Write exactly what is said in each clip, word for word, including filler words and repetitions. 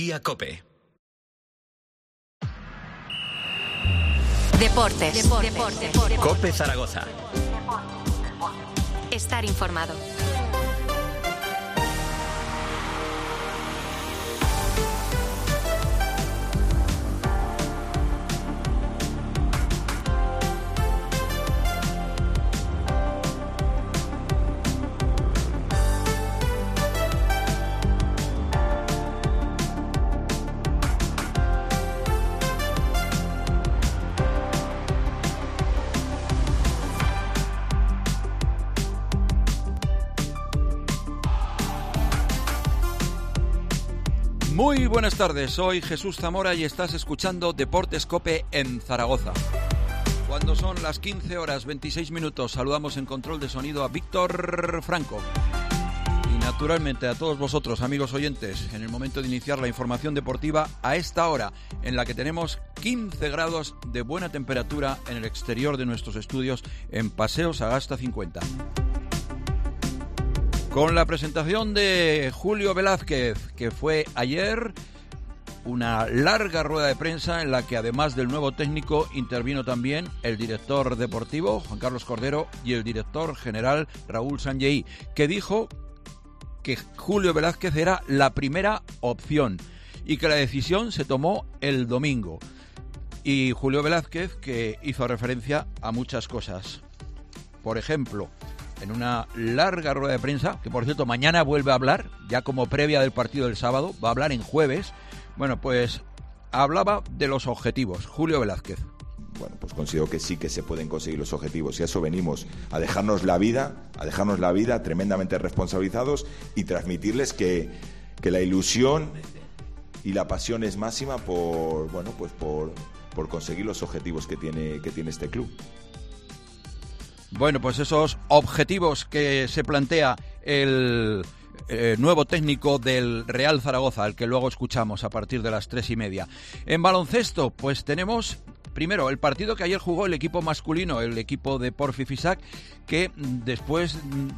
Y a COPE. Deportes. Deportes. Deportes. COPE Zaragoza. Estar informado. Muy buenas tardes, soy Jesús Zamora y estás escuchando Deportes COPE en Zaragoza. Cuando son las quince horas veintiséis minutos, saludamos en control de sonido a Víctor Franco. Y naturalmente a todos vosotros, amigos oyentes, en el momento de iniciar la información deportiva a esta hora, en la que tenemos quince grados de buena temperatura en el exterior de nuestros estudios en Paseo Sagasta cincuenta. Con la presentación de Julio Velázquez, que fue ayer una larga rueda de prensa en la que además del nuevo técnico intervino también el director deportivo, Juan Carlos Cordero, y el director general, Raúl Sanllehy, que dijo que Julio Velázquez era la primera opción y que la decisión se tomó el domingo. Y Julio Velázquez, que hizo referencia a muchas cosas. Por ejemplo, en una larga rueda de prensa, que por cierto mañana vuelve a hablar, ya como previa del partido del sábado, va a hablar en jueves. Bueno, pues hablaba de los objetivos. Julio Velázquez. Bueno, pues considero que sí que se pueden conseguir los objetivos y a eso venimos, a dejarnos la vida, a dejarnos la vida tremendamente responsabilizados y transmitirles que, que la ilusión y la pasión es máxima por, bueno, pues por, por conseguir los objetivos que tiene, que tiene este club. Bueno, pues esos objetivos que se plantea el eh, nuevo técnico del Real Zaragoza, al que luego escuchamos a partir de las tres y media. En baloncesto, pues tenemos primero el partido que ayer jugó el equipo masculino, el equipo de Porfi Fisac, que después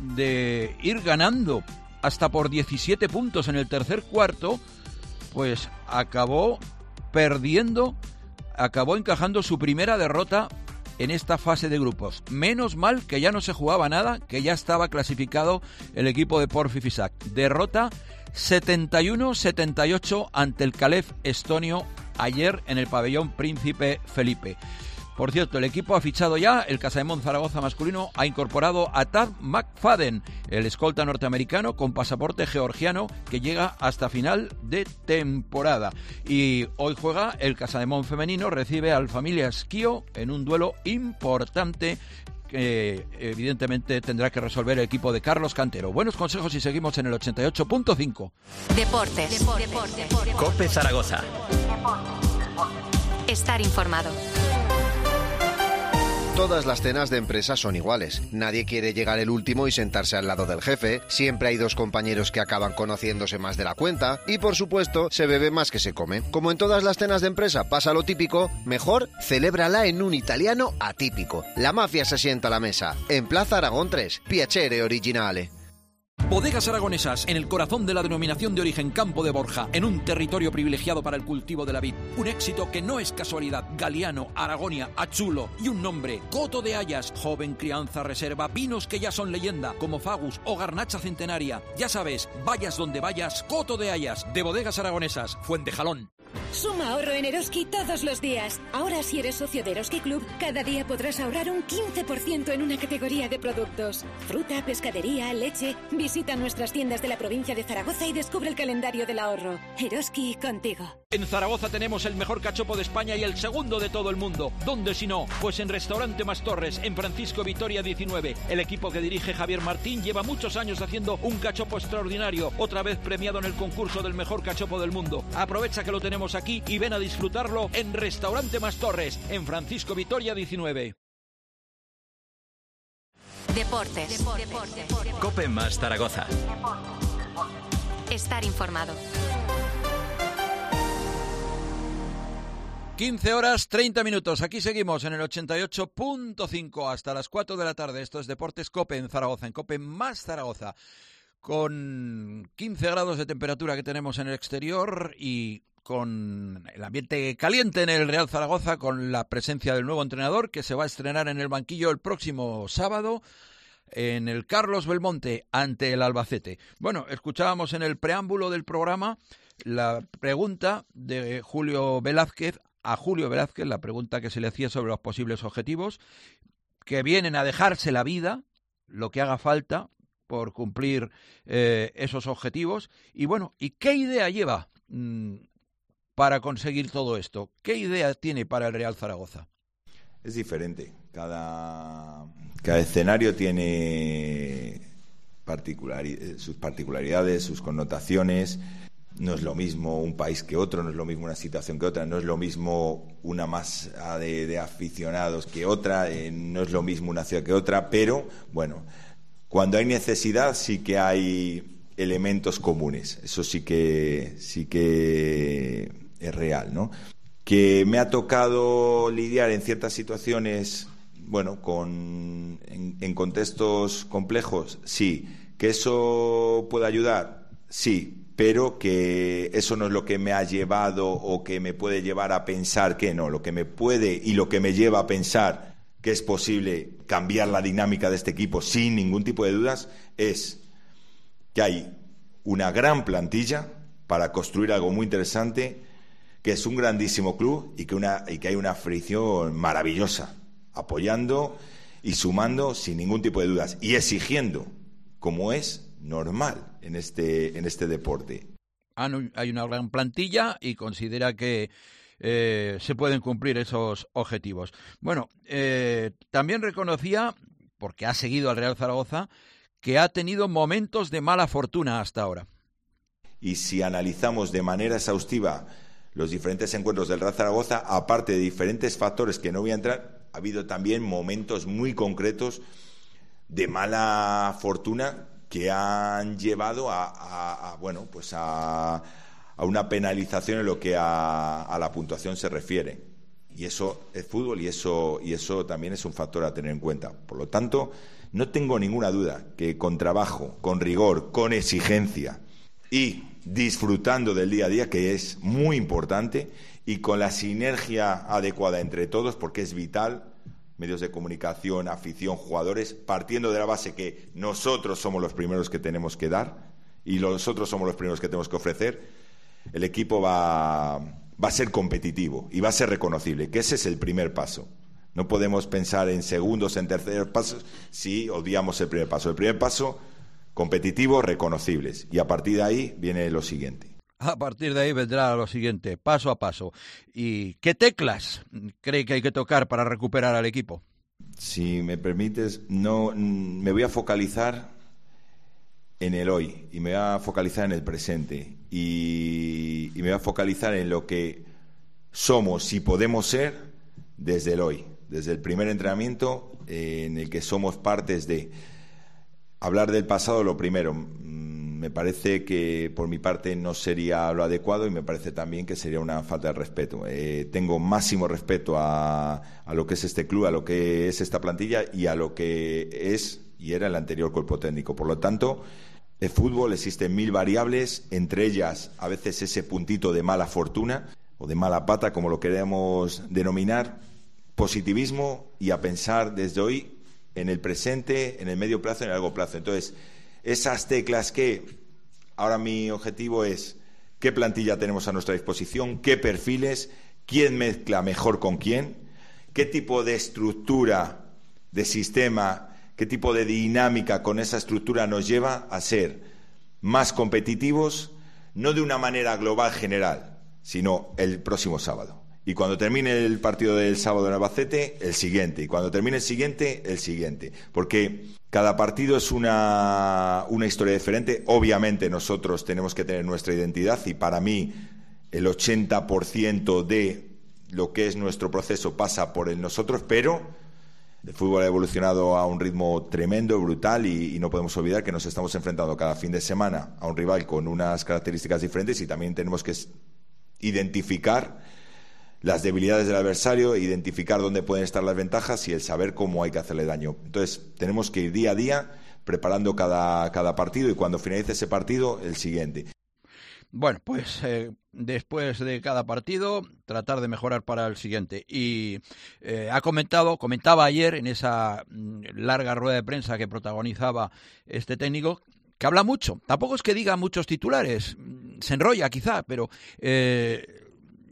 de ir ganando hasta por diecisiete puntos en el tercer cuarto, pues acabó perdiendo, acabó encajando su primera derrota en esta fase de grupos. Menos mal que ya no se jugaba nada, que ya estaba clasificado el equipo de Porfi Fisac. Derrota setenta y uno setenta y ocho ante el Calef estonio ayer en el pabellón Príncipe Felipe. Por cierto, el equipo ha fichado ya, el Casademón Zaragoza masculino ha incorporado a Tad McFadden, el escolta norteamericano con pasaporte georgiano que llega hasta final de temporada. Y hoy juega el Casademón femenino, recibe al Familias Kio en un duelo importante que evidentemente tendrá que resolver el equipo de Carlos Cantero. Buenos consejos y seguimos en el ochenta y ocho punto cinco. Deportes. Deportes. Deportes. COPE Zaragoza. Estar informado. Todas las cenas de empresa son iguales. Nadie quiere llegar el último y sentarse al lado del jefe. Siempre hay dos compañeros que acaban conociéndose más de la cuenta. Y por supuesto, se bebe más que se come. Como en todas las cenas de empresa pasa lo típico, mejor celébrala en un italiano atípico. La mafia se sienta a la mesa. En Plaza Aragón tres. Piacere originale. Bodegas Aragonesas, en el corazón de la denominación de origen Campo de Borja, en un territorio privilegiado para el cultivo de la vid. Un éxito que no es casualidad. Galiano, Aragonia, Achulo y un nombre, Coto de Hayas. Joven crianza reserva, vinos que ya son leyenda, como Fagus o Garnacha Centenaria. Ya sabes, vayas donde vayas, Coto de Hayas, de Bodegas Aragonesas, Fuentejalón. Suma ahorro en Eroski todos los días. Ahora si eres socio de Eroski Club, cada día podrás ahorrar un quince por ciento en una categoría de productos. Fruta, pescadería, leche. Visita nuestras tiendas de la provincia de Zaragoza y descubre el calendario del ahorro. Eroski contigo. En Zaragoza tenemos el mejor cachopo de España y el segundo de todo el mundo. ¿Dónde si no? Pues en Restaurante Mas Torres, en Francisco Vitoria diecinueve. El equipo que dirige Javier Martín lleva muchos años haciendo un cachopo extraordinario, otra vez premiado en el concurso del mejor cachopo del mundo. Aprovecha que lo tenemos aquí y ven a disfrutarlo en Restaurante Mas Torres, en Francisco Vitoria diecinueve. Deportes. Deportes. Deportes. COPE más Zaragoza. Estar informado. quince horas treinta minutos. Aquí seguimos en el ochenta y ocho punto cinco hasta las cuatro de la tarde. Esto es Deportes COPE en Zaragoza, en COPE más Zaragoza. Con quince grados de temperatura que tenemos en el exterior y con el ambiente caliente en el Real Zaragoza, con la presencia del nuevo entrenador que se va a estrenar en el banquillo el próximo sábado en el Carlos Belmonte ante el Albacete. Bueno, escuchábamos en el preámbulo del programa la pregunta de Julio Velázquez a Julio Velázquez, la pregunta que se le hacía sobre los posibles objetivos, que vienen a dejarse la vida, lo que haga falta por cumplir eh, esos objetivos. Y bueno, ¿y qué idea lleva mmm, para conseguir todo esto? ¿Qué idea tiene para el Real Zaragoza? Es diferente. Cada, cada escenario tiene particulari- sus particularidades, sus connotaciones. No es lo mismo un país que otro, no es lo mismo una situación que otra, no es lo mismo una masa de, de aficionados que otra, eh, no es lo mismo una ciudad que otra, pero bueno, cuando hay necesidad sí que hay elementos comunes, eso sí que sí que es real, ¿no? Que me ha tocado lidiar en ciertas situaciones, bueno, con en, en contextos complejos, sí. Que eso puede ayudar, sí. Pero que eso no es lo que me ha llevado o que me puede llevar a pensar que no, lo que me puede y lo que me lleva a pensar que es posible cambiar la dinámica de este equipo sin ningún tipo de dudas es que hay una gran plantilla para construir algo muy interesante, que es un grandísimo club y que, una, y que hay una afición maravillosa, apoyando y sumando sin ningún tipo de dudas y exigiendo, como es normal en este en este deporte. Hay una gran plantilla y considera que eh, se pueden cumplir esos objetivos. Bueno, eh, también reconocía, porque ha seguido al Real Zaragoza, que ha tenido momentos de mala fortuna hasta ahora. Y si analizamos de manera exhaustiva los diferentes encuentros del Real Zaragoza, aparte de diferentes factores que no voy a entrar, ha habido también momentos muy concretos de mala fortuna que han llevado a, a, a bueno, pues a, a una penalización en lo que a, a la puntuación se refiere. Y eso es fútbol y eso, y eso también es un factor a tener en cuenta. Por lo tanto, no tengo ninguna duda que con trabajo, con rigor, con exigencia y disfrutando del día a día, que es muy importante, y con la sinergia adecuada entre todos, porque es vital, medios de comunicación, afición, jugadores, partiendo de la base que nosotros somos los primeros que tenemos que dar y nosotros somos los primeros que tenemos que ofrecer, el equipo va, va a ser competitivo y va a ser reconocible, que ese es el primer paso. No podemos pensar en segundos, en terceros pasos, si odiamos el primer paso. El primer paso, competitivos, reconocibles, y a partir de ahí viene lo siguiente. A partir de ahí vendrá lo siguiente, paso a paso. ¿Y qué teclas cree que hay que tocar para recuperar al equipo? Si me permites, no me voy a focalizar en el hoy y me voy a focalizar en el presente y, y me voy a focalizar en lo que somos y podemos ser desde el hoy, desde el primer entrenamiento eh, en el que somos partes de hablar del pasado. Lo primero, me parece que por mi parte no sería lo adecuado y me parece también que sería una falta de respeto. Eh, tengo máximo respeto a, a lo que es este club, a lo que es esta plantilla y a lo que es y era el anterior cuerpo técnico. Por lo tanto, el fútbol existen mil variables, entre ellas a veces ese puntito de mala fortuna o de mala pata, como lo queremos denominar, positivismo y a pensar desde hoy en el presente, en el medio plazo y en el largo plazo. Entonces, esas teclas que ahora mi objetivo es qué plantilla tenemos a nuestra disposición, qué perfiles, quién mezcla mejor con quién, qué tipo de estructura, de sistema, qué tipo de dinámica con esa estructura nos lleva a ser más competitivos, no de una manera global general, sino el próximo sábado. Y cuando termine el partido del sábado en Albacete, el siguiente. Y cuando termine el siguiente, el siguiente. Porque cada partido es una, una historia diferente. Obviamente nosotros tenemos que tener nuestra identidad y para mí el ochenta por ciento de lo que es nuestro proceso pasa por el nosotros, pero el fútbol ha evolucionado a un ritmo tremendo, brutal y, y no podemos olvidar que nos estamos enfrentando cada fin de semana a un rival con unas características diferentes y también tenemos que identificar las debilidades del adversario, identificar dónde pueden estar las ventajas y el saber cómo hay que hacerle daño. Entonces, tenemos que ir día a día preparando cada, cada partido y cuando finalice ese partido, el siguiente. Bueno, pues eh, después de cada partido, tratar de mejorar para el siguiente. Y eh, ha comentado, comentaba ayer en esa larga rueda de prensa que protagonizaba este técnico, que habla mucho. Tampoco es que diga muchos titulares, se enrolla quizá, pero eh,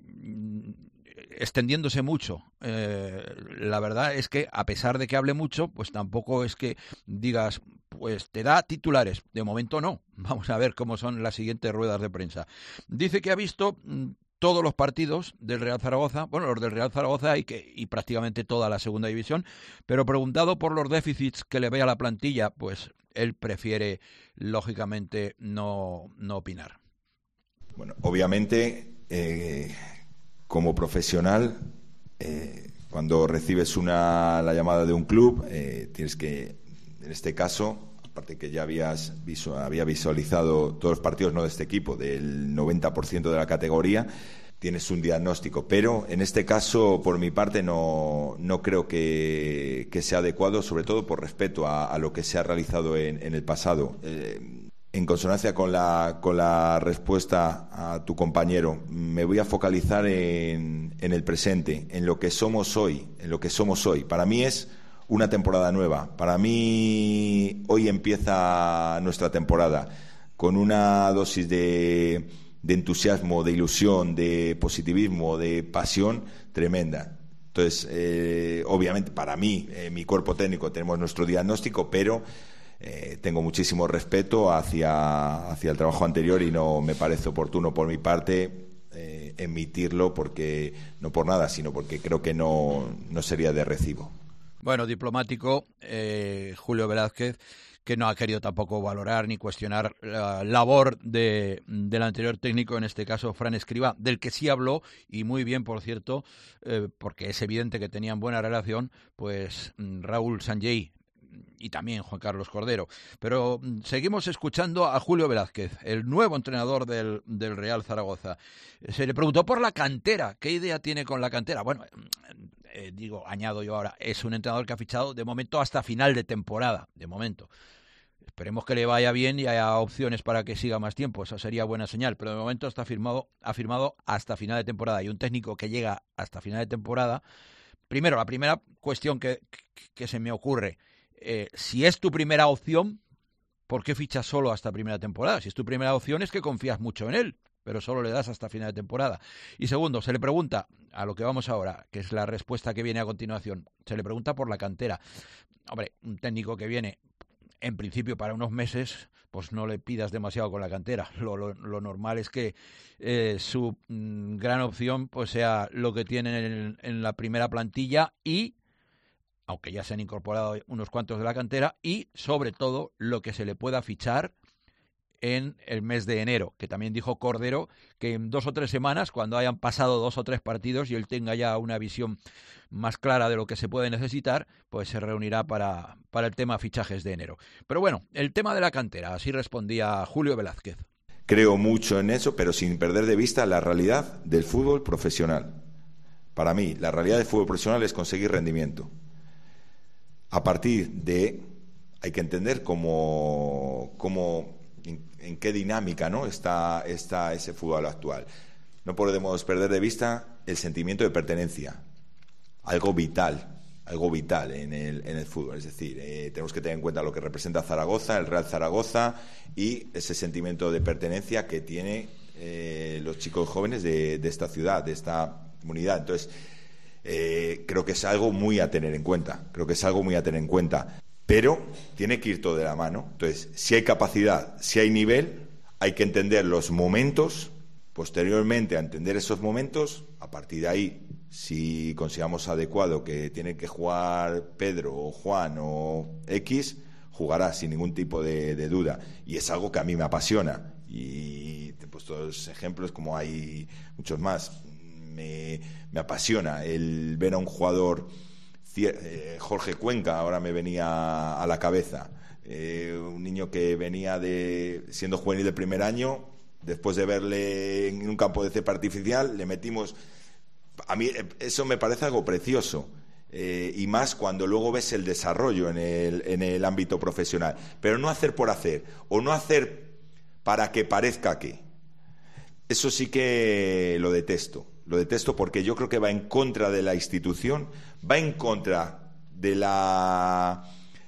extendiéndose mucho. Eh, la verdad es que a pesar de que hable mucho, pues tampoco es que digas, pues te da titulares. De momento no. Vamos a ver cómo son las siguientes ruedas de prensa. Dice que ha visto mmm, todos los partidos del Real Zaragoza, bueno, los del Real Zaragoza y, que, y prácticamente toda la segunda división, pero preguntado por los déficits que le ve a la plantilla, pues él prefiere, lógicamente, no, no opinar. Bueno, obviamente, eh, como profesional, eh, cuando recibes una la llamada de un club, eh, tienes que, en este caso, aparte que ya habías visu- había visualizado todos los partidos, no de este equipo, del noventa por ciento de la categoría, tienes un diagnóstico. Pero en este caso, por mi parte, no, no creo que, que sea adecuado, sobre todo por respeto a, a lo que se ha realizado en, en el pasado. Eh, en consonancia con la, con la respuesta a tu compañero, me voy a focalizar en, en el presente, en lo que somos hoy, en lo que somos hoy. Para mí es una temporada nueva. Para mí hoy empieza nuestra temporada con una dosis de, de entusiasmo, de ilusión, de positivismo, de pasión tremenda. Entonces, eh, obviamente para mí, eh, mi cuerpo técnico, tenemos nuestro diagnóstico, pero eh, tengo muchísimo respeto hacia, hacia el trabajo anterior y no me parece oportuno por mi parte eh, emitirlo, porque no por nada, sino porque creo que no, no sería de recibo. Bueno, diplomático, eh, Julio Velázquez, que no ha querido tampoco valorar ni cuestionar la labor de, del anterior técnico, en este caso Fran Escribá, del que sí habló, y muy bien, por cierto, eh, porque es evidente que tenían buena relación, pues Raúl Sanjay y también Juan Carlos Cordero. Pero seguimos escuchando a Julio Velázquez, el nuevo entrenador del, del Real Zaragoza. Se le preguntó por la cantera, ¿qué idea tiene con la cantera? Bueno, eh, digo, añado yo ahora, es un entrenador que ha fichado de momento hasta final de temporada, de momento. Esperemos que le vaya bien y haya opciones para que siga más tiempo, esa sería buena señal, pero de momento está firmado, ha firmado hasta final de temporada, y un técnico que llega hasta final de temporada. Primero, la primera cuestión que, que se me ocurre, eh, si es tu primera opción, ¿por qué fichas solo hasta primera temporada? Si es tu primera opción es que confías mucho en él, pero solo le das hasta final de temporada. Y segundo, se le pregunta, a lo que vamos ahora, que es la respuesta que viene a continuación, se le pregunta por la cantera. Hombre, un técnico que viene, en principio, para unos meses, pues no le pidas demasiado con la cantera. Lo, lo, lo normal es que eh, su mm, gran opción pues sea lo que tienen en, en la primera plantilla y, aunque ya se han incorporado unos cuantos de la cantera, y sobre todo lo que se le pueda fichar en el mes de enero, que también dijo Cordero que en dos o tres semanas, cuando hayan pasado dos o tres partidos y él tenga ya una visión más clara de lo que se puede necesitar, pues se reunirá para, para el tema fichajes de enero. Pero bueno, el tema de la cantera, así respondía Julio Velázquez. Creo mucho en eso, pero sin perder de vista la realidad del fútbol profesional. Para mí, la realidad del fútbol profesional es conseguir rendimiento. A partir de, hay que entender cómo, cómo en, en qué dinámica, ¿no?, está, está ese fútbol actual. No podemos perder de vista el sentimiento de pertenencia, algo vital, algo vital en el, en el fútbol. Es decir, eh, tenemos que tener en cuenta lo que representa Zaragoza, el Real Zaragoza, y ese sentimiento de pertenencia que tiene eh, los chicos jóvenes de, de esta ciudad, de esta comunidad. Entonces, Eh, creo que es algo muy a tener en cuenta, creo que es algo muy a tener en cuenta, pero tiene que ir todo de la mano. Entonces, si hay capacidad, si hay nivel, hay que entender los momentos, posteriormente a entender esos momentos, a partir de ahí, si consideramos adecuado que tiene que jugar Pedro o Juan o X, jugará sin ningún tipo de, de duda, y es algo que a mí me apasiona, y te he puesto ejemplos como hay muchos más. Me, me apasiona el ver a un jugador, eh, Jorge Cuenca, ahora me venía a la cabeza, eh, un niño que venía de siendo juvenil de primer año, después de verle en un campo de césped artificial, le metimos. A mí eso me parece algo precioso. Eh, y más cuando luego ves el desarrollo en el, en el ámbito profesional. Pero no hacer por hacer, o no hacer para que parezca que. Eso sí que lo detesto. Lo detesto porque yo creo que va en contra de la institución, va en contra de la,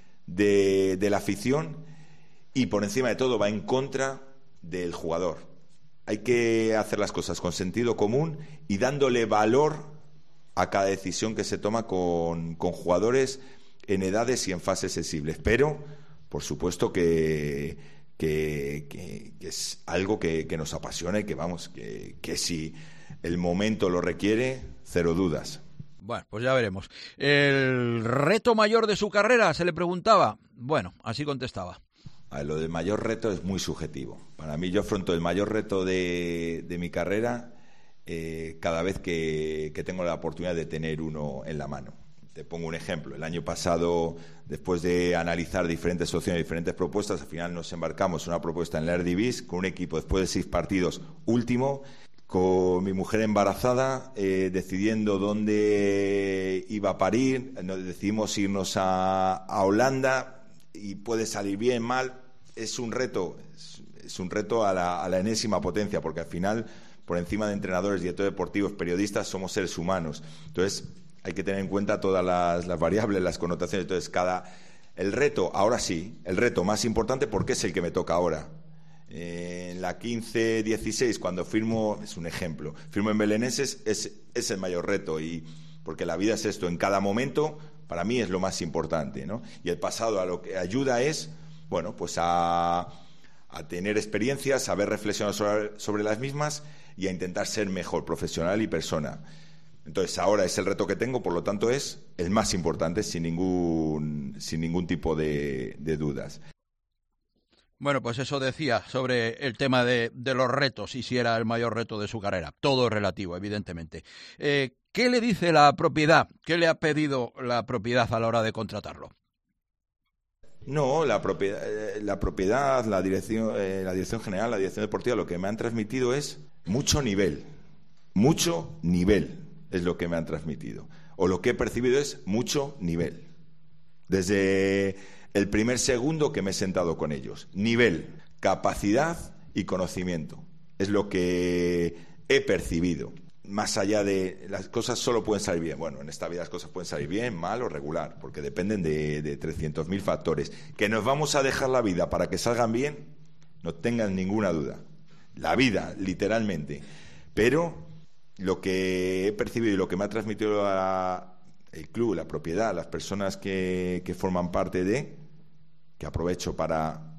de, de la afición y, por encima de todo, va en contra del jugador. Hay que hacer las cosas con sentido común y dándole valor a cada decisión que se toma con, con jugadores en edades y en fases sensibles. Pero, por supuesto que, que, que, que es algo que, que nos apasiona y que, vamos, que, que si el momento lo requiere, cero dudas. Bueno, pues ya veremos. ¿El reto mayor de su carrera? Se le preguntaba. Bueno, así contestaba. A ver, lo del mayor reto es muy subjetivo. Para mí, yo afronto el mayor reto de, de mi carrera Eh, cada vez que, que tengo la oportunidad de tener uno en la mano. Te pongo un ejemplo. El año pasado, después de analizar diferentes opciones, diferentes propuestas, al final nos embarcamos en una propuesta en la Eredivisie con un equipo, después de seis partidos, último, con mi mujer embarazada, eh, decidiendo dónde iba a parir. Nos decidimos irnos a, a Holanda y puede salir bien, mal. Es un reto, es, es un reto a la, a la enésima potencia, porque al final, por encima de entrenadores, directores deportivos, periodistas, somos seres humanos. Entonces, hay que tener en cuenta todas las, las variables, las connotaciones. Entonces, cada el reto, ahora sí, el reto más importante, porque es el que me toca ahora. Eh, en la quince dieciséis, cuando firmo, es un ejemplo, firmo en Belenenses, es, es el mayor reto, y porque la vida es esto, en cada momento, para mí es lo más importante, ¿no? Y el pasado a lo que ayuda es, bueno, pues a, a tener experiencias, saber reflexionar sobre, sobre las mismas, y a intentar ser mejor profesional y persona. Entonces, ahora es el reto que tengo, por lo tanto es el más importante, sin ningún, sin ningún tipo de, de dudas. Bueno, pues eso decía sobre el tema de, de los retos y si era el mayor reto de su carrera. Todo es relativo, evidentemente. Eh, ¿Qué le dice la propiedad? ¿Qué le ha pedido la propiedad a la hora de contratarlo? No, la propiedad, la, propiedad, la dirección, eh, la dirección general, la dirección deportiva, lo que me han transmitido es mucho nivel, mucho nivel es lo que me han transmitido. O lo que he percibido es mucho nivel. Desde el primer segundo que me he sentado con ellos. Nivel, capacidad y conocimiento. Es lo que he percibido. Más allá de las cosas solo pueden salir bien. Bueno, en esta vida las cosas pueden salir bien, mal o regular, porque dependen de, de trescientos mil factores. Que nos vamos a dejar la vida para que salgan bien, no tengan ninguna duda. La vida, literalmente. Pero lo que he percibido y lo que me ha transmitido la, el club, la propiedad, las personas que, que forman parte de, que aprovecho para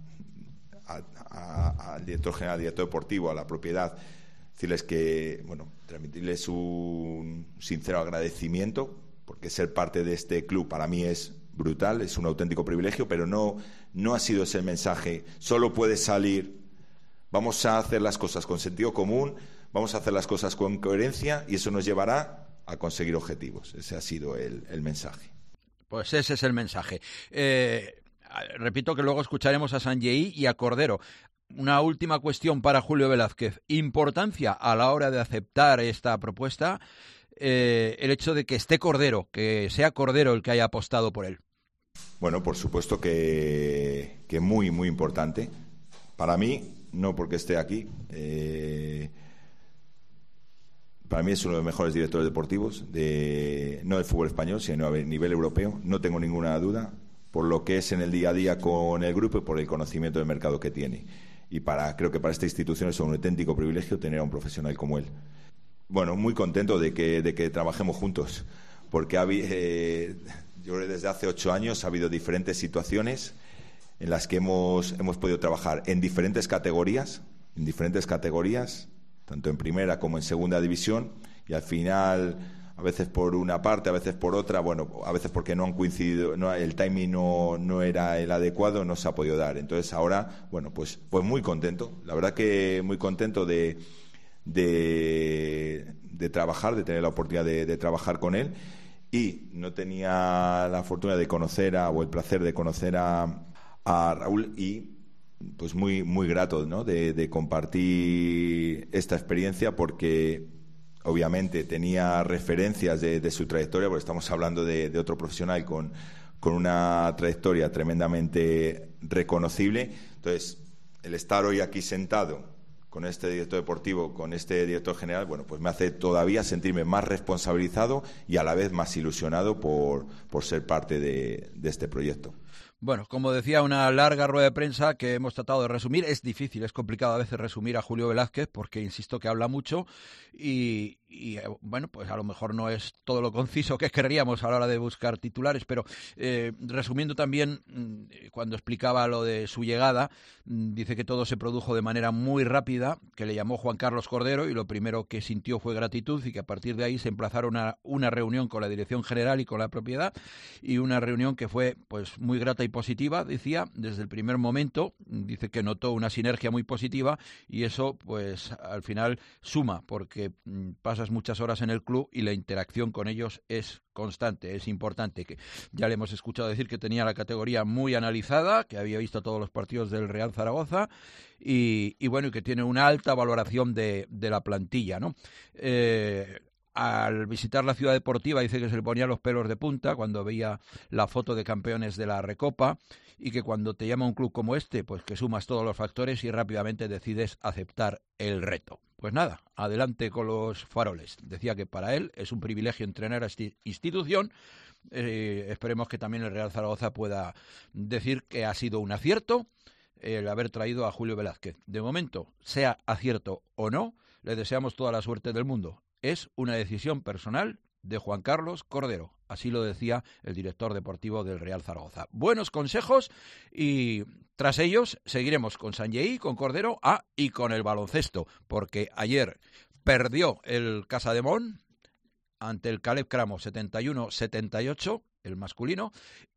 al director general, al director deportivo, a la propiedad, decirles que, bueno, transmitirles un sincero agradecimiento, porque ser parte de este club para mí es brutal, es un auténtico privilegio, pero no, no ha sido ese el mensaje. Solo puede salir, vamos a hacer las cosas con sentido común, vamos a hacer las cosas con coherencia y eso nos llevará a conseguir objetivos. Ese ha sido el, el mensaje. Pues ese es el mensaje. Eh, repito que luego escucharemos a Sanjei y a Cordero. Una última cuestión para Julio Velázquez. Importancia a la hora de aceptar esta propuesta, eh, el hecho de que esté Cordero, que sea Cordero el que haya apostado por él. Bueno, por supuesto que, que muy, muy importante. Para mí, no porque esté aquí, eh, para mí es uno de los mejores directores deportivos, de, no del fútbol español, sino a nivel europeo, no tengo ninguna duda, por lo que es en el día a día con el grupo y por el conocimiento del mercado que tiene. Y para creo que para esta institución es un auténtico privilegio tener a un profesional como él. Bueno, muy contento de que, de que trabajemos juntos, porque ha, eh, yo desde hace ocho años ha habido diferentes situaciones en las que hemos, hemos podido trabajar en diferentes categorías, en diferentes categorías, tanto en primera como en segunda división, y al final, a veces por una parte, a veces por otra, bueno, a veces porque no han coincidido, no, el timing no, no era el adecuado, no se ha podido dar. Entonces ahora, bueno, pues, pues muy contento, la verdad que muy contento de, de, de trabajar, de tener la oportunidad de, de trabajar con él, y no tenía la fortuna de conocer a, o el placer de conocer a, a Raúl, y pues muy, muy grato, ¿no?, de, de compartir esta experiencia, porque obviamente tenía referencias de, de su trayectoria, porque estamos hablando de, de otro profesional con, con una trayectoria tremendamente reconocible. Entonces, el estar hoy aquí sentado con este director deportivo, con este director general, bueno, pues me hace todavía sentirme más responsabilizado y a la vez más ilusionado por, por ser parte de, de este proyecto. Bueno, como decía, una larga rueda de prensa que hemos tratado de resumir. Es difícil, es complicado a veces resumir a Julio Velázquez porque insisto que habla mucho y, y bueno, pues a lo mejor no es todo lo conciso que querríamos a la hora de buscar titulares, pero eh, resumiendo también, cuando explicaba lo de su llegada, dice que todo se produjo de manera muy rápida, que le llamó Juan Carlos Cordero y lo primero que sintió fue gratitud y que a partir de ahí se emplazaron a una reunión con la dirección general y con la propiedad, y una reunión que fue pues muy grata y positiva, decía, desde el primer momento. Dice que notó una sinergia muy positiva y eso pues al final suma, porque mm, pasas muchas horas en el club y la interacción con ellos es constante, es importante. Que ya le hemos escuchado decir que tenía la categoría muy analizada, que había visto todos los partidos del Real Zaragoza y, y bueno, y que tiene una alta valoración de, de la plantilla, ¿no? Eh, Al visitar la ciudad deportiva dice que se le ponía los pelos de punta cuando veía la foto de campeones de la Recopa y que cuando te llama un club como este, pues que sumas todos los factores y rápidamente decides aceptar el reto. Pues nada, adelante con los faroles. Decía que para él es un privilegio entrenar a esta institución. Eh, esperemos que también el Real Zaragoza pueda decir que ha sido un acierto el haber traído a Julio Velázquez. De momento, sea acierto o no, le deseamos toda la suerte del mundo. Es una decisión personal de Juan Carlos Cordero. Así lo decía el director deportivo del Real Zaragoza. Buenos consejos y tras ellos seguiremos con Sanllehy, con Cordero ah, y con el baloncesto, porque ayer perdió el Casademón ante el Caleb Cramo setenta y uno setenta y ocho, el masculino,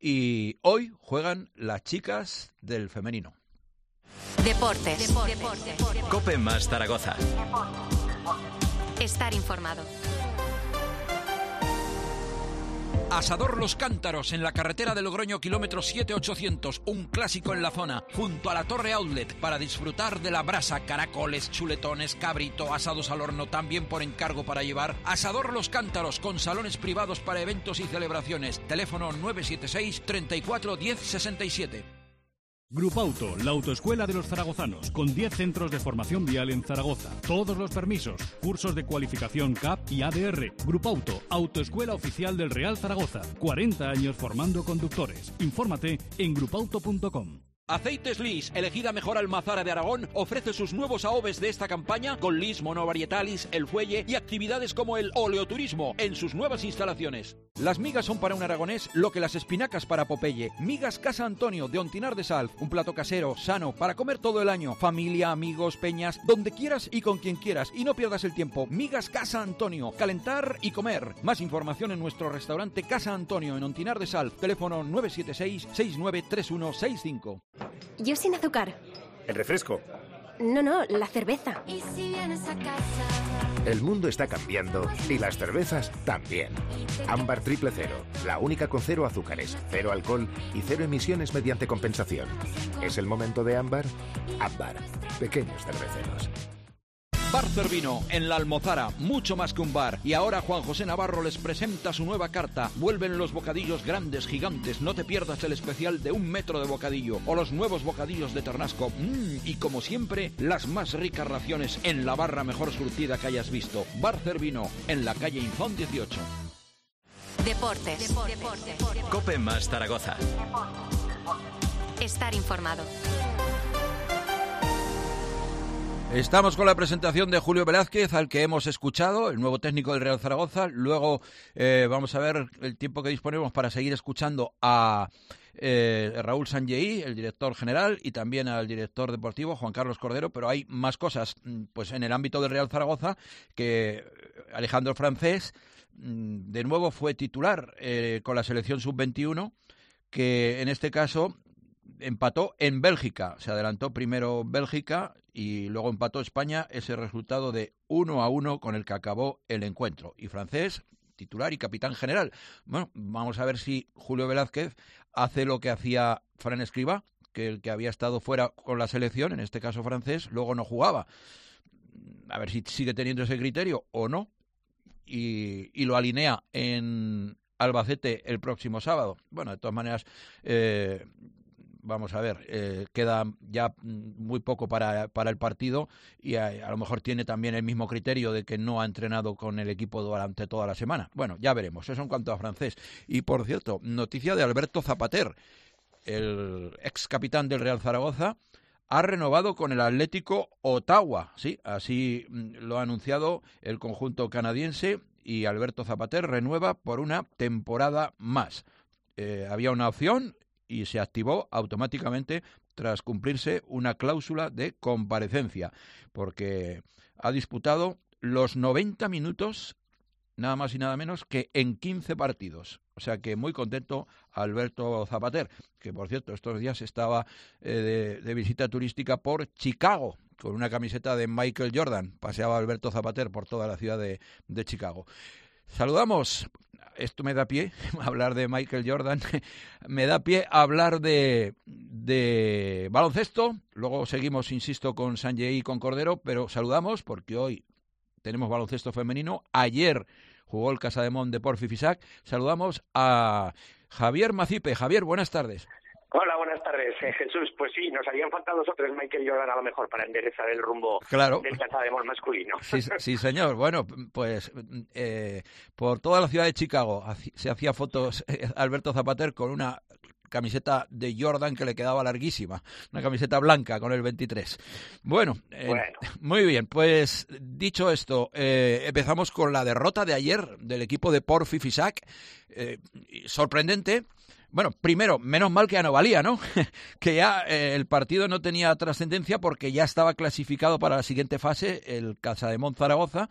y hoy juegan las chicas del femenino. Deportes. Deportes. Cope más Zaragoza. Estar informado. Asador Los Cántaros, en la carretera de Logroño, kilómetro siete ochocientos, un clásico en la zona, junto a la Torre Outlet, para disfrutar de la brasa, caracoles, chuletones, cabrito, asados al horno, también por encargo para llevar. Asador Los Cántaros, con salones privados para eventos y celebraciones. Teléfono nueve siete seis, treinta y cuatro, diez sesenta y siete. Grupauto, la autoescuela de los zaragozanos, con diez centros de formación vial en Zaragoza. Todos los permisos, cursos de cualificación C A P y A D R. Grupauto, autoescuela oficial del Real Zaragoza. cuarenta años formando conductores. Infórmate en grupauto punto com. Aceites Lis, elegida mejor almazara de Aragón, ofrece sus nuevos A O Vs de esta campaña con Lis monovarietalis, el fuelle y actividades como el oleoturismo en sus nuevas instalaciones. Las migas son para un aragonés lo que las espinacas para Popeye. Migas Casa Antonio de Ontinar de Sal, un plato casero, sano, para comer todo el año. Familia, amigos, peñas, donde quieras y con quien quieras. Y no pierdas el tiempo. Migas Casa Antonio, calentar y comer. Más información en nuestro restaurante Casa Antonio en Ontinar de Sal. Teléfono nueve siete seis, seis nueve tres uno seis cinco. Yo sin azúcar. ¿El refresco? No, no, la cerveza. ¿Y si vienes a casa? El mundo está cambiando y las cervezas también. Ámbar Triple Cero, la única con cero azúcares, cero alcohol y cero emisiones mediante compensación. ¿Es el momento de Ámbar? Ámbar, pequeños cerveceros. Bar Cervino, en La Almozara, mucho más que un bar. Y ahora Juan José Navarro les presenta su nueva carta. Vuelven los bocadillos grandes, gigantes. No te pierdas el especial de un metro de bocadillo. O los nuevos bocadillos de Ternasco. Mmm, y como siempre, las más ricas raciones en la barra mejor surtida que hayas visto. Bar Cervino, en la calle Infón dieciocho. Deportes. Deportes. Cope más Zaragoza. Estar informado. Estamos con la presentación de Julio Velázquez, al que hemos escuchado, el nuevo técnico del Real Zaragoza. Luego eh, vamos a ver el tiempo que disponemos para seguir escuchando a eh, Raúl Sanllehy, el director general, y también al director deportivo, Juan Carlos Cordero. Pero hay más cosas pues en el ámbito del Real Zaragoza, que Alejandro Francés de nuevo fue titular eh, con la selección sub veintiuno, que en este caso empató en Bélgica. Se adelantó primero Bélgica y luego empató España, ese resultado de uno a uno con el que acabó el encuentro. Y Francés, titular y capitán general. Bueno, vamos a ver si Julio Velázquez hace lo que hacía Fran Escribá, que el que había estado fuera con la selección, en este caso Francés, luego no jugaba. A ver si sigue teniendo ese criterio o no. y, y lo alinea en Albacete el próximo sábado. Bueno, de todas maneras, eh, vamos a ver, eh, queda ya muy poco para, para el partido y a, a lo mejor tiene también el mismo criterio de que no ha entrenado con el equipo durante toda la semana. Bueno, ya veremos, eso en cuanto a francés. Y por cierto, noticia de Alberto Zapater, el ex capitán del Real Zaragoza, ha renovado con el Atlético Ottawa, sí, así lo ha anunciado el conjunto canadiense, y Alberto Zapater renueva por una temporada más. Eh, había una opción y se activó automáticamente tras cumplirse una cláusula de comparecencia, porque ha disputado los noventa minutos, nada más y nada menos que en quince partidos. O sea que muy contento Alberto Zapater, que por cierto estos días estaba eh, de, de visita turística por Chicago, con una camiseta de Michael Jordan. Paseaba Alberto Zapater por toda la ciudad de, de Chicago. Saludamos, esto me da pie a hablar de Michael Jordan, me da pie a hablar de, de baloncesto, luego seguimos, insisto, con Sanjay y con Cordero, pero saludamos porque hoy tenemos baloncesto femenino. Ayer jugó el Casademont de Porfi Fisac. Saludamos a Javier Macipe. Javier, buenas tardes. Hola, buenas tardes, eh, Jesús. Pues sí, nos harían faltado dos o tres Michael Jordan a lo mejor para enderezar el rumbo claro. del Casademont masculino. Sí, sí, señor. Bueno, pues eh, por toda la ciudad de Chicago se hacía fotos eh, Alberto Zapater con una camiseta de Jordan que le quedaba larguísima, una camiseta blanca con el veintitrés. Bueno, eh, bueno. Muy bien, pues dicho esto, eh, empezamos con la derrota de ayer del equipo de Porfi Fisac, eh, sorprendente. Bueno, primero, menos mal que ya no valía, ¿no? que ya eh, el partido no tenía trascendencia porque ya estaba clasificado para la siguiente fase, el Casademont Zaragoza,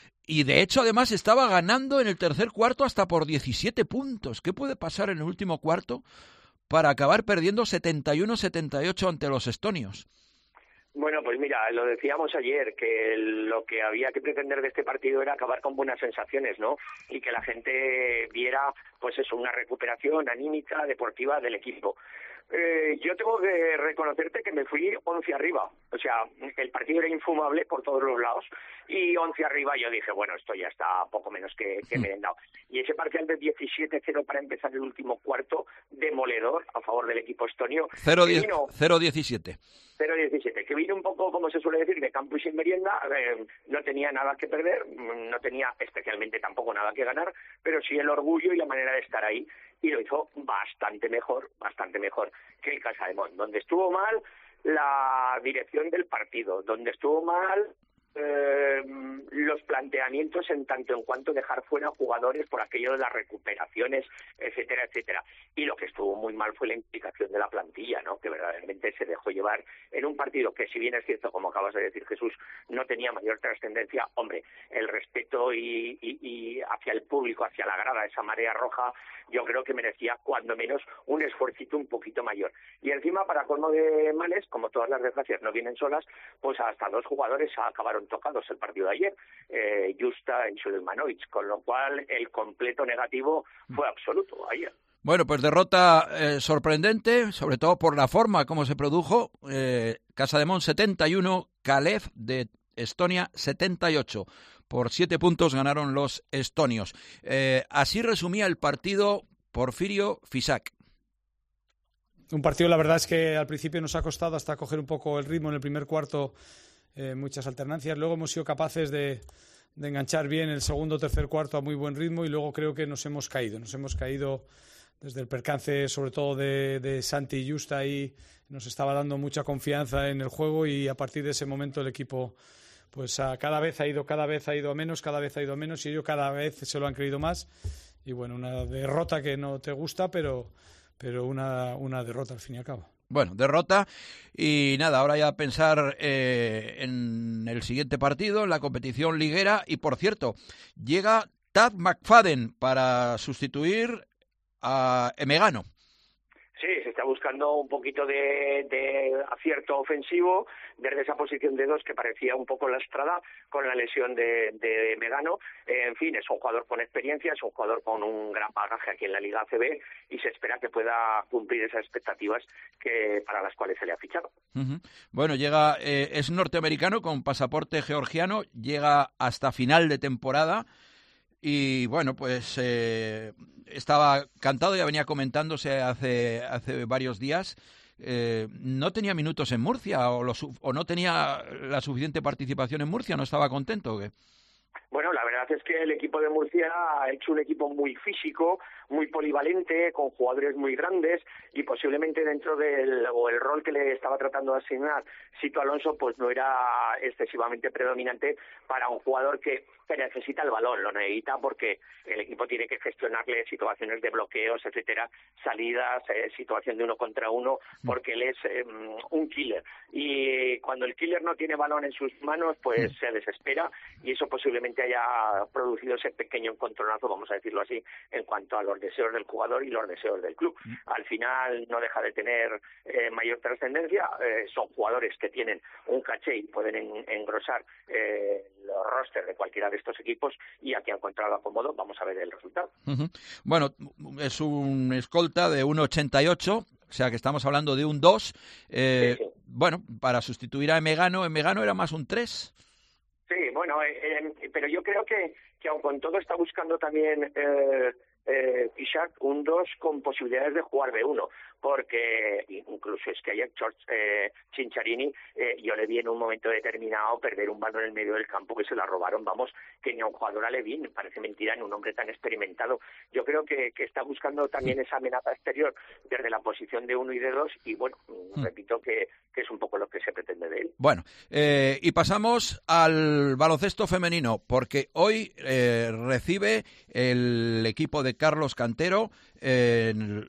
y de hecho además estaba ganando en el tercer cuarto hasta por diecisiete puntos. ¿Qué puede pasar en el último cuarto para acabar perdiendo setenta y uno setenta y ocho ante los estonios? Bueno, pues mira, lo decíamos ayer, que lo que había que pretender de este partido era acabar con buenas sensaciones, ¿no? Y que la gente viera, pues eso, una recuperación anímica, deportiva del equipo. Eh, yo tengo que reconocerte que me fui once arriba, o sea, el partido era infumable por todos los lados y once arriba yo dije, bueno, esto ya está poco menos que, que merendado. Y ese parcial de diecisiete cero para empezar el último cuarto, demoledor a favor del equipo estonio. cero diecisiete. cero diecisiete, que vino un poco, como se suele decir, de campo y sin merienda, eh, no tenía nada que perder, no tenía especialmente tampoco nada que ganar, pero sí el orgullo y la manera de estar ahí, y lo hizo bastante mejor, bastante mejor que el Casademont, donde estuvo mal la dirección del partido, donde estuvo mal eh, los planteamientos en tanto en cuanto dejar fuera jugadores por aquello de las recuperaciones, etcétera, etcétera. Y lo que estuvo muy mal fue la implicación de la plantilla, ¿no? Que verdaderamente se dejó llevar en un partido que, si bien es cierto, como acabas de decir, Jesús, no tenía mayor trascendencia. Hombre, el respeto y, y, y hacia el público, hacia la grada, esa marea roja, yo creo que merecía cuando menos un esfuercito un poquito mayor. Y encima, para colmo de males, como todas las desgracias no vienen solas, pues hasta dos jugadores acabaron tocados el partido de ayer, eh, Justa y Sulemanovic, con lo cual el completo negativo fue absoluto ayer. Bueno, pues derrota eh, sorprendente, sobre todo por la forma como se produjo. Eh, Casademont setenta y uno, Kalev de Estonia setenta y ocho. Por siete puntos ganaron los estonios. Eh, así resumía el partido Porfirio Fisac. Un partido, la verdad es que al principio nos ha costado hasta coger un poco el ritmo en el primer cuarto, eh, muchas alternancias. Luego hemos sido capaces de, de enganchar bien el segundo o tercer cuarto a muy buen ritmo y luego creo que nos hemos caído. Nos hemos caído desde el percance, sobre todo de, de Santi y Justa, ahí nos estaba dando mucha confianza en el juego y a partir de ese momento el equipo pues a cada vez ha ido cada vez ha ido a menos, cada vez ha ido a menos y ellos cada vez se lo han creído más. Y bueno, una derrota que no te gusta, pero, pero una, una derrota al fin y al cabo. Bueno, derrota y nada, ahora ya pensar eh, en el siguiente partido, en la competición liguera. Y por cierto, llega Tad McFadden para sustituir a Emegano. Sí, se está buscando un poquito de, de acierto ofensivo desde esa posición de dos que parecía un poco lastrada con la lesión de, de Megano. Eh, en fin, es un jugador con experiencia, es un jugador con un gran bagaje aquí en la Liga A C B y se espera que pueda cumplir esas expectativas que para las cuales se le ha fichado. Uh-huh. Bueno, llega eh, es norteamericano con pasaporte georgiano, llega hasta final de temporada y bueno, pues eh, estaba cantado, ya venía comentándose hace, hace varios días. Eh, no tenía minutos en Murcia o, lo, o no tenía la suficiente participación en Murcia, ¿no estaba contento o qué? Bueno, la verdad es que el equipo de Murcia ha hecho un equipo muy físico, muy polivalente, con jugadores muy grandes y posiblemente dentro del o el rol que le estaba tratando de asignar Sito Alonso pues no era excesivamente predominante para un jugador que necesita el balón, lo necesita porque el equipo tiene que gestionarle situaciones de bloqueos, etcétera, salidas, eh, situación de uno contra uno, porque él es eh, un killer. Y cuando el killer no tiene balón en sus manos, pues se desespera y eso posiblemente haya producido ese pequeño encontronazo, vamos a decirlo así, en cuanto a los deseos del jugador y los deseos del club. Al final no deja de tener eh, mayor trascendencia, eh, son jugadores que tienen un caché y pueden en, engrosar eh, los rosters de cualquiera de estos equipos y aquí ha encontrado acomodo, vamos a ver el resultado. Uh-huh. Bueno, es un escolta de uno ochenta y ocho, o sea que estamos hablando de un dos, eh, sí, sí. Bueno, para sustituir a Emegano, Emegano era más un tres. Sí, bueno, eh, eh, pero yo creo que, que aun con todo está buscando también eh, eh, Ishak un dos con posibilidades de jugar de uno, porque incluso es que ayer George eh, Cinciarini, eh, yo le vi en un momento determinado perder un balón en el medio del campo que se la robaron, vamos, que ni a un jugador alevín, parece mentira en un hombre tan experimentado. Yo creo que, que está buscando también esa amenaza exterior desde la posición de uno y de dos y bueno, mm. repito que, que es un poco lo que se pretende de él. Bueno, eh, y pasamos al baloncesto femenino, porque hoy eh, recibe el equipo de Carlos Cantero eh, en,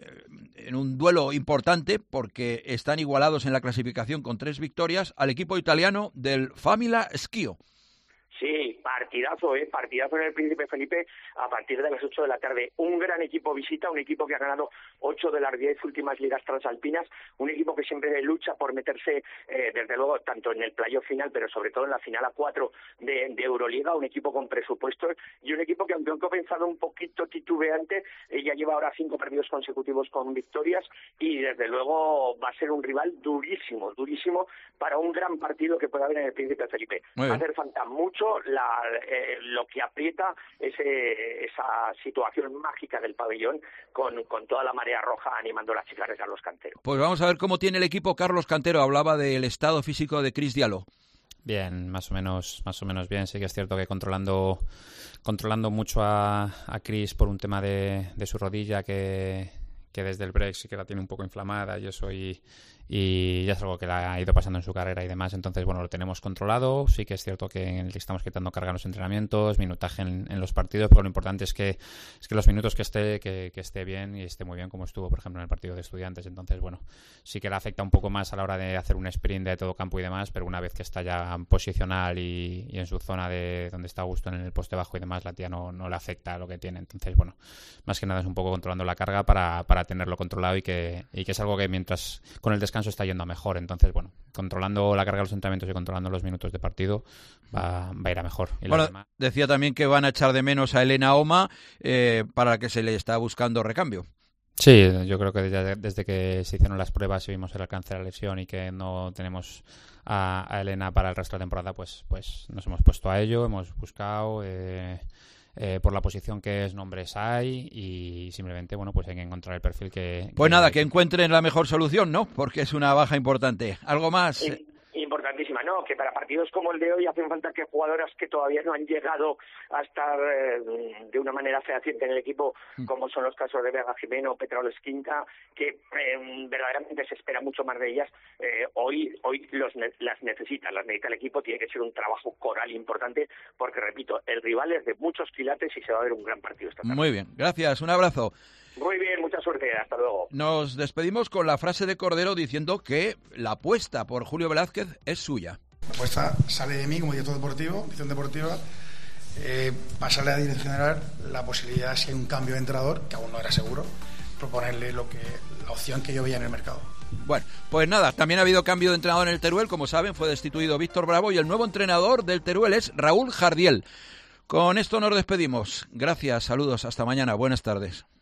en un duelo importante porque están igualados en la clasificación con tres victorias al equipo italiano del Famila Schio. Sí, partidazo, ¿eh? Partidazo en el Príncipe Felipe a partir de las ocho de la tarde. Un gran equipo visita, un equipo que ha ganado ocho de las diez últimas ligas transalpinas, un equipo que siempre lucha por meterse, eh, desde luego, tanto en el playoff final, pero sobre todo en la final a cuatro de, de Euroliga, un equipo con presupuestos y un equipo que, aunque ha comenzado un poquito titubeante, eh, ya lleva ahora cinco partidos consecutivos con victorias y, desde luego, va a ser un rival durísimo, durísimo para un gran partido que pueda haber en el Príncipe Felipe. Va a hacer falta mucho La, eh, lo que aprieta es eh, esa situación mágica del pabellón con, con toda la marea roja animando a las chicas de Carlos Cantero. Pues vamos a ver cómo tiene el equipo Carlos Cantero. Hablaba del estado físico de Chris Diallo. Bien, más o menos, más o menos bien. Sí que es cierto que controlando, controlando mucho a, a Chris por un tema de, de su rodilla que, que desde el break sí que la tiene un poco inflamada y eso y y ya es algo que le ha ido pasando en su carrera y demás, entonces bueno, lo tenemos controlado. Sí que es cierto que en el que estamos quitando carga en los entrenamientos, minutaje en, en los partidos, pero lo importante es que es que los minutos que esté que, que esté bien y esté muy bien, como estuvo por ejemplo en el partido de Estudiantes. Entonces bueno, sí que le afecta un poco más a la hora de hacer un sprint de todo campo y demás, pero una vez que está ya posicional y, y en su zona de donde está a gusto en el poste bajo y demás, la tía no, no le afecta a lo que tiene. Entonces bueno, más que nada es un poco controlando la carga para, para tenerlo controlado y que, y que es algo que mientras con el descanso está yendo a mejor. Entonces bueno, controlando la carga de los entrenamientos y controlando los minutos de partido va, va a ir a mejor. Y bueno, demás... decía también que van a echar de menos a Elena Oma eh, para la que se le está buscando recambio. Sí, yo creo que desde, desde que se hicieron las pruebas y vimos el alcance de la lesión y que no tenemos a, a Elena para el resto de la temporada, pues, pues nos hemos puesto a ello, hemos buscado eh, eh, por la posición que es, nombres hay y simplemente, bueno, pues hay que encontrar el perfil que... Pues que nada, que encuentren la mejor solución, ¿no? Porque es una baja importante. ¿Algo más? Sí. Importantísima, no, que para partidos como el de hoy hacen falta que jugadoras que todavía no han llegado a estar eh, de una manera fehaciente en el equipo, como son los casos de Vega Jimeno o Petroles Quinta, que eh, verdaderamente se espera mucho más de ellas, eh, hoy hoy los ne- las necesita, las necesita el equipo, tiene que ser un trabajo coral importante, porque repito, el rival es de muchos quilates y se va a ver un gran partido esta tarde. Muy bien, gracias, un abrazo. Muy bien, mucha suerte, hasta luego. Nos despedimos con la frase de Cordero diciendo que la apuesta por Julio Velázquez es suya. La apuesta sale de mí como director deportivo, dirección deportiva, eh, pasarle a direccionar la posibilidad, si hay un cambio de entrenador, que aún no era seguro, proponerle lo que la opción que yo veía en el mercado. Bueno, pues nada, también ha habido cambio de entrenador en el Teruel, como saben, fue destituido Víctor Bravo y el nuevo entrenador del Teruel es Raúl Jardiel. Con esto nos despedimos. Gracias, saludos, hasta mañana, buenas tardes.